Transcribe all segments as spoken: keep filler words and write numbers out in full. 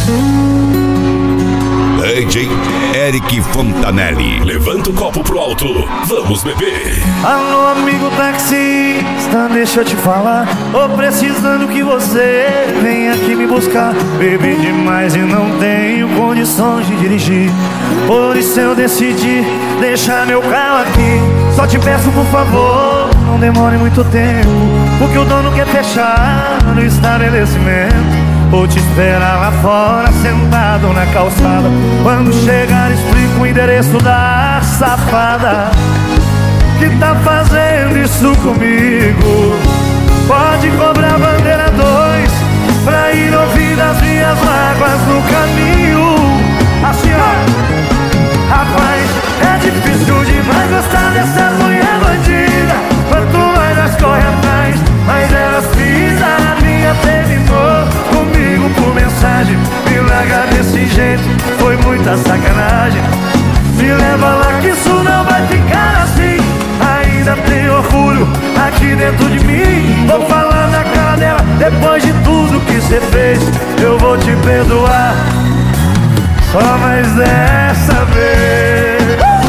D J Eric Fontanelli. Levanta o copo pro alto, vamos beber. Alô, amigo taxista, deixa eu te falar. Tô precisando que você venha aqui me buscar. Bebi demais e não tenho condições de dirigir. Por isso eu decidi deixar meu carro aqui. Só te peço, por favor, não demore muito tempo, porque o dono quer fechar no estabelecimento. Vou te esperar lá fora, sentado na calçada. Quando chegar, explico o endereço da safada que tá fazendo isso comigo. Pode cobrar bandeira dois pra ir ouvir das minhas mágoas no caminho. Assim, ó, rapaz, é difícil demais gostar dessa mulher bandida. Quanto mais nós corre atrás, mais elas pisam na minha. Terminou comigo por mensagem, me larga desse jeito, foi muita sacanagem. Me leva lá que isso não vai ficar assim. Ainda tem orgulho aqui dentro de mim. Vou falar na cara dela, depois de tudo que cê fez, eu vou te perdoar, só mais dessa vez.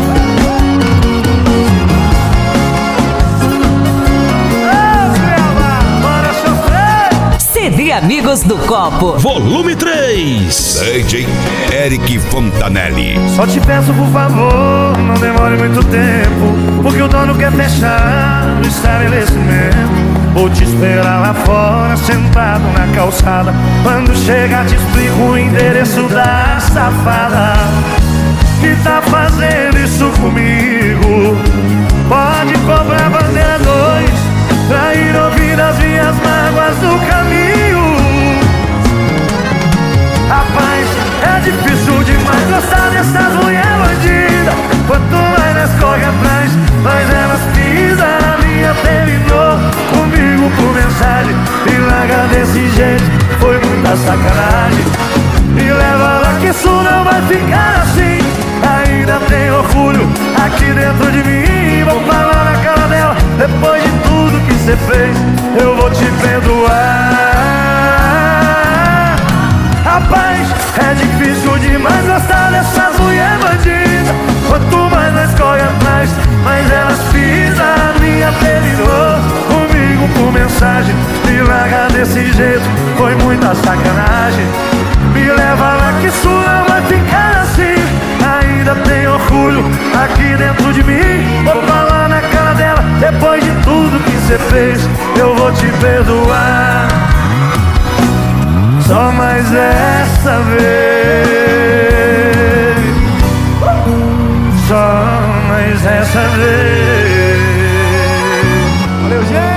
C D Amigos do Copo, volume três. D J Eric Fontanelli. Só te peço, por favor, não demore muito tempo, porque o dono quer fechar no estabelecimento. Vou te esperar lá fora, sentado na calçada. Quando chegar, te explico o endereço da safada que tá fazendo isso comigo. Pode cobrar bandeira dois pra ir ouvir as minhas mágoas no caminho. Rapaz, é difícil demais gostar dessas mulher bandida. Quanto mais nós corre atrás, mais elas pisam na minha. Terminou comigo por mensagem, me larga desse jeito, foi muita sacanagem. Me leva lá que isso não vai ficar assim. Ainda tem orgulho aqui dentro de mim. Vou falar na cara dela, depois de tudo que cê fez, eu vou te perdoar. Rapaz, é difícil demais gostar dessas mulher bandida. Quanto mais nós corre atrás, mais elas pisam na minha. Terminou comigo por mensagem, me larga desse jeito, foi muita sacanagem. Me leva lá que isso não vai ficar assim. Ainda tem orgulho aqui dentro de mim. Vou falar na cara dela, depois de tudo que cê fez, eu vou te perdoar, só mais essa vez, só mais essa vez.